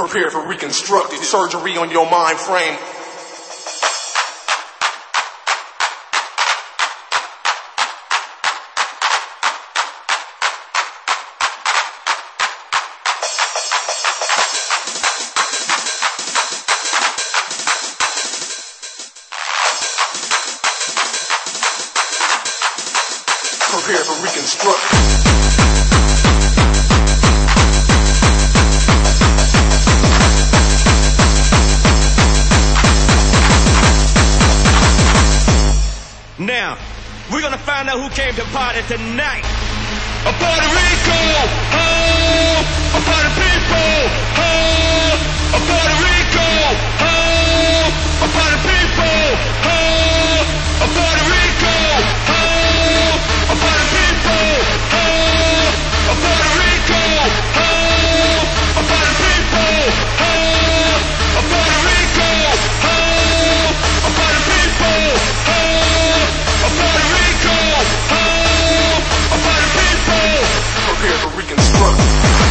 Prepare for reconstructed surgery on your mind frame. Prepare for reconstruction. Now, we're gonna find out who came to party tonight. A Puerto Rico, oh, a party people, oh, a Puerto Rico, oh, a party people, oh, a Puerto Rico, oh, a party people, oh, a Puerto Rico, oh, a party people, oh, a Puerto Rico, oh, a party people, oh. Puerto Rico, oh, a party people. Prepare for reconstruction.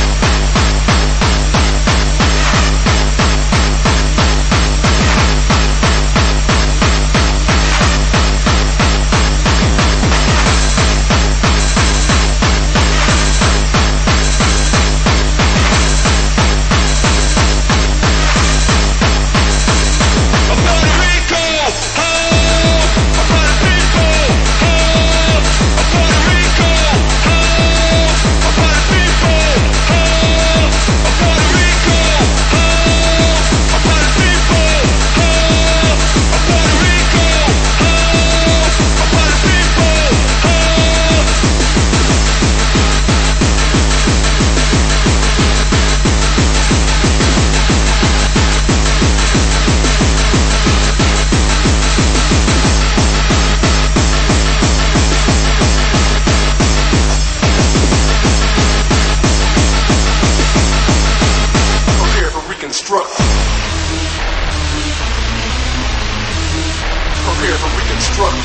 Prepare for reconstruction.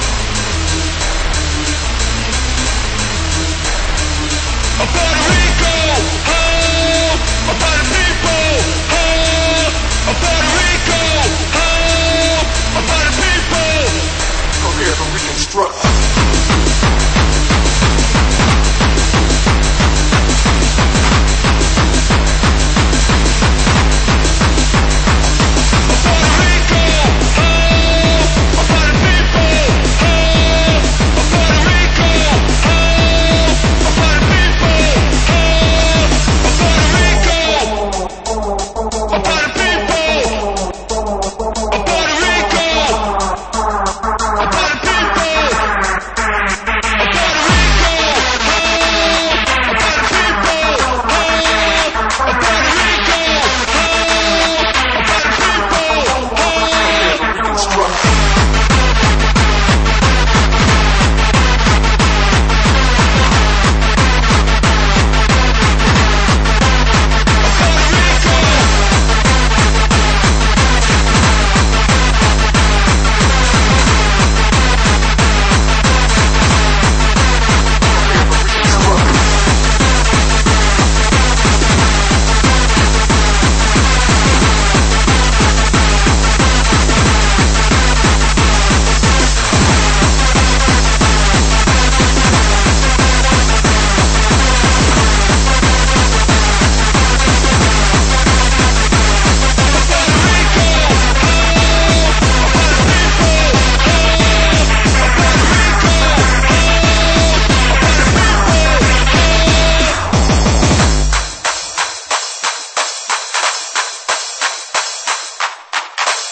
A Puerto Rico, oh, a party people, oh, a Puerto Rico, oh, a party people. Prepare for reconstruction.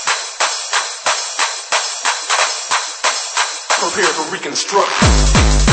Prepare for reconstruction.